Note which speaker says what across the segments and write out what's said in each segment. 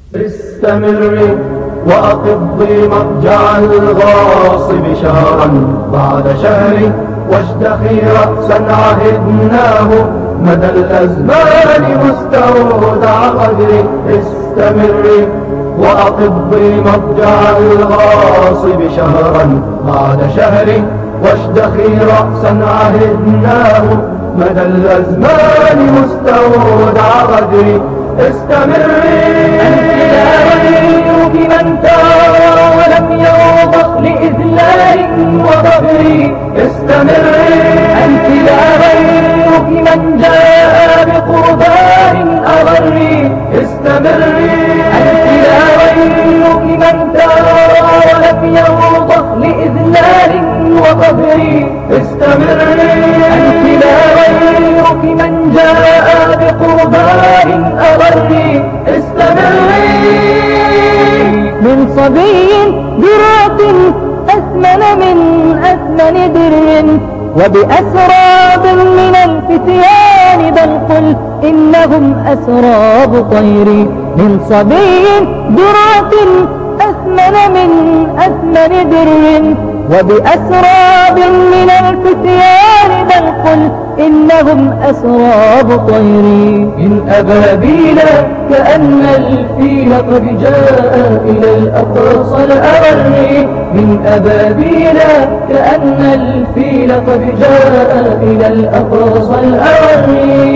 Speaker 1: استمري وأقضي مضجع الغاصب شهرا بعد شهر، واشتخي رأسا عهدناه مدى الأزمان مستودع قدري. استمري وأقضي مضجع الغاصب شهرا بعد شهر، واشتخي رأسا عهدناه مدى الأزمان مستودع قدري. استمري
Speaker 2: أنت لا غيرك من تارى ولم يوضح لإذلال وظهري.
Speaker 1: استمري
Speaker 2: أنت لا غيرك من جاء بقربان أغري.
Speaker 1: استمري
Speaker 2: أنت لا غيرك من تارى ولم يوضح لإذلال وظهري.
Speaker 1: استمري
Speaker 2: أنت لا غيرك من جاء بقربان أغري.
Speaker 1: استمري
Speaker 2: من صبي درة أثمن من أثمن در، وبأسراب من الفتيان بل قل إنهم أسراب طير. من صبي درة أثمن من أثمن در، وبأسراب من الفتيان بل قل إنهم أسراب طير.
Speaker 1: من أبابيل كأن الفيل قد جاء إلى الأقصى الأغر. من أبابيل كأن الفيل قد جاء إلى الأقصى الأغر.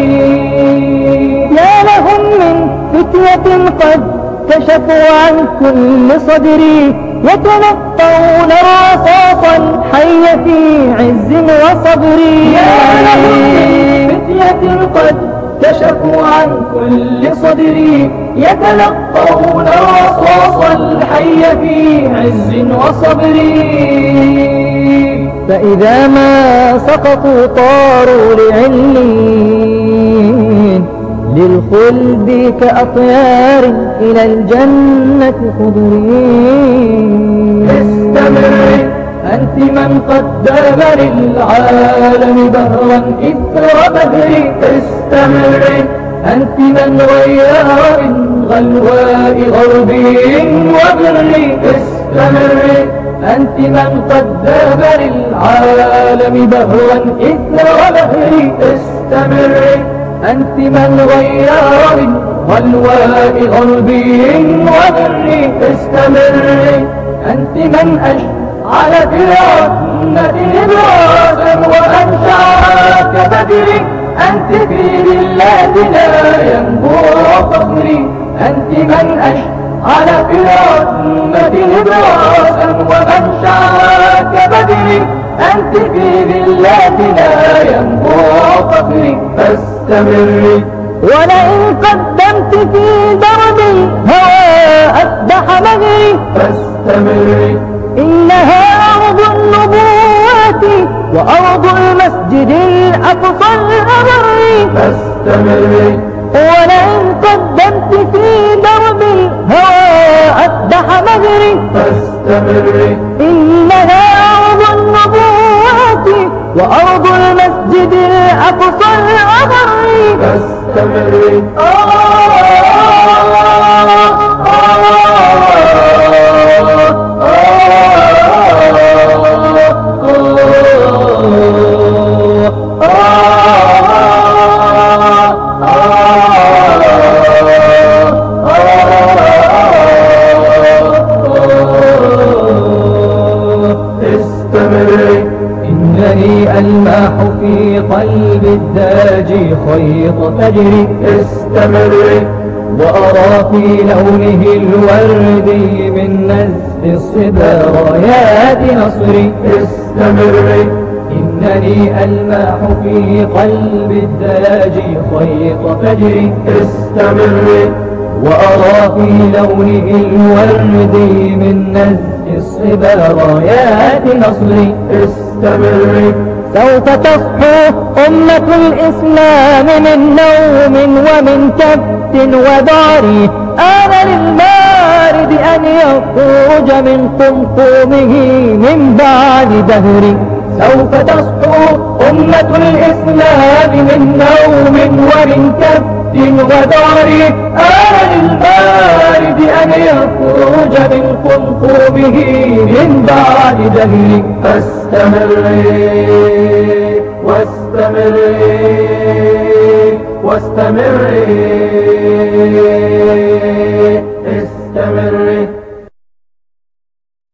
Speaker 2: يا لهم من فتية قد كشفوا عن كل صدري، يتلقون رصاصا حي في عز وصبري.
Speaker 1: يا لهم من فتية قد كشفوا عن كل صدري، يتلقون رصاصا الحي في عز وصبري.
Speaker 2: فإذا ما سقطوا طاروا لعلين، للخلد كأطيار إلى الجنة خضرين.
Speaker 1: استمري أنت من قدم للعالم بهرا إثر بدري. استمري أنت من غير من غلواء غربي وبري. استمري أنت من قدم للعالم بهرا إثر بهري. استمري أنت من غير من غلواء غربي وبري. استمري أنت من على فرعونة إبراسا وأنشأ كبدر. أنت في بالله لا ينبوع فخري. أنت من على فرعونة إبراسا وأنشأ كبدر. أنت في بالله لا ينبوع فخري. فاستمري
Speaker 2: ولئن قدمت في درب الهوى أسبح مجري.
Speaker 1: فاستمري
Speaker 2: إنها أرض النبوة وأرض المسجد الأقصى الأبر.
Speaker 1: فاستمري
Speaker 2: ولئن قدمت في درب الهوى أسبح مجري.
Speaker 1: فاستمري
Speaker 2: إنها أرض النبوة وأرض المسجد الأقصى الأبر.
Speaker 1: فاستمري
Speaker 2: إنني ألمح في قلب الداجي خيط فجري.
Speaker 1: استمري
Speaker 2: وأرى في لونه الوردي من نزل الصبا رايات نصري.
Speaker 1: استمري
Speaker 2: إنني ألمح في قلب الداجي خيط فجري.
Speaker 1: استمري
Speaker 2: وأرى في لونه الوردي من نزل الصبا رايات نصري.
Speaker 1: استمري
Speaker 2: سوف تصحو أمة الإسلام من نوم ومن كبت ودار. آن للمارد أن يخرج من قمقومه من بعد دهر.
Speaker 1: سوف تصحو أمة الإسلام من نوم ومن كبت ودار. آن للمارد
Speaker 2: تصفو به من بعد دهر.
Speaker 1: فاستمري واستمري واستمري